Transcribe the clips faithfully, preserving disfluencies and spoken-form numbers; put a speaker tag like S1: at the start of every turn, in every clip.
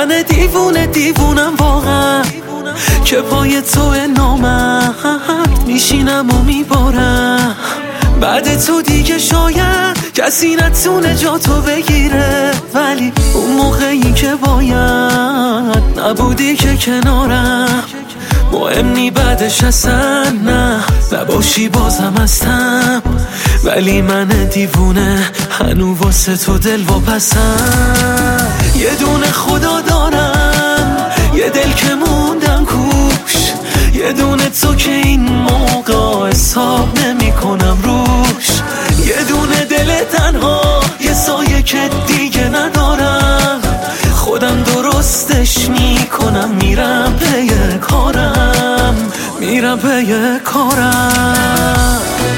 S1: من دیوونه دیوونم واقعا که پای تو نامرد میشینم و میبارم. بعد تو دیگه شاید کسی نتونه جا تو بگیره، ولی اون موقعی که باید نبودی که کنارم. مهم نی بعدش اصلا نه نباشی بازم هستم، ولی من دیوونه هنو واسه تو دل واپسم. یه دونه خدا دارم، یه دل که موندم کوش، یه دونه تو که این موقع حساب نمی کنم روش. یه دونه دل تنها، یه سایه که دیگه ندارم، خودم درستش می کنم. میرم پی کارم، میرم پی کارم.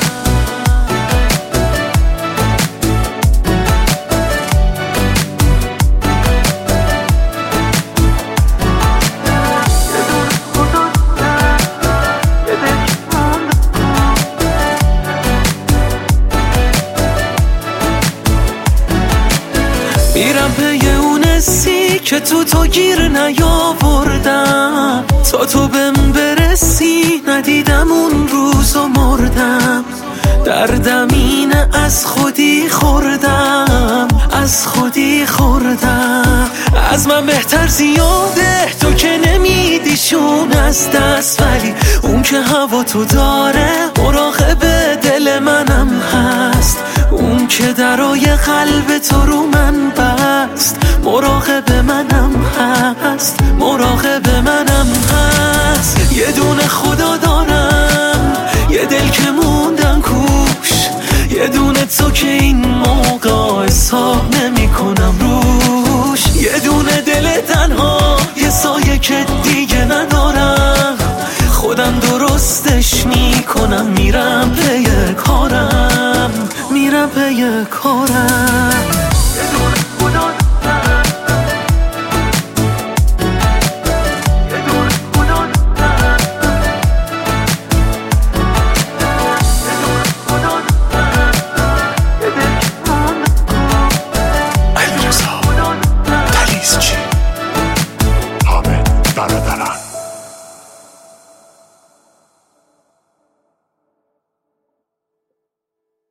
S1: میرم پی اون حسی که تو تو گیر نیاوردم، تا تو بهم برسی ندیدم اون روز و مردم. دردم اینه از خودی خوردم، از خودی خوردم. از من بهتر زیاده تو که نمیدیشون از دست، ولی اون که هوا تو داره مراقب دل منم هست. اون که درای قلب تو رو من بست، مراقب منم هست، مراقب منم هست. یه دونه خدا دارم، یه دل که موندم کوش، یه دونه تو که این موقع حساب نمی کنم روش. یه دونه دل تنها، یه سایه که دیگه ندارم، خودم درستش می کنم. میرم پی کارم، میرم پی کارم.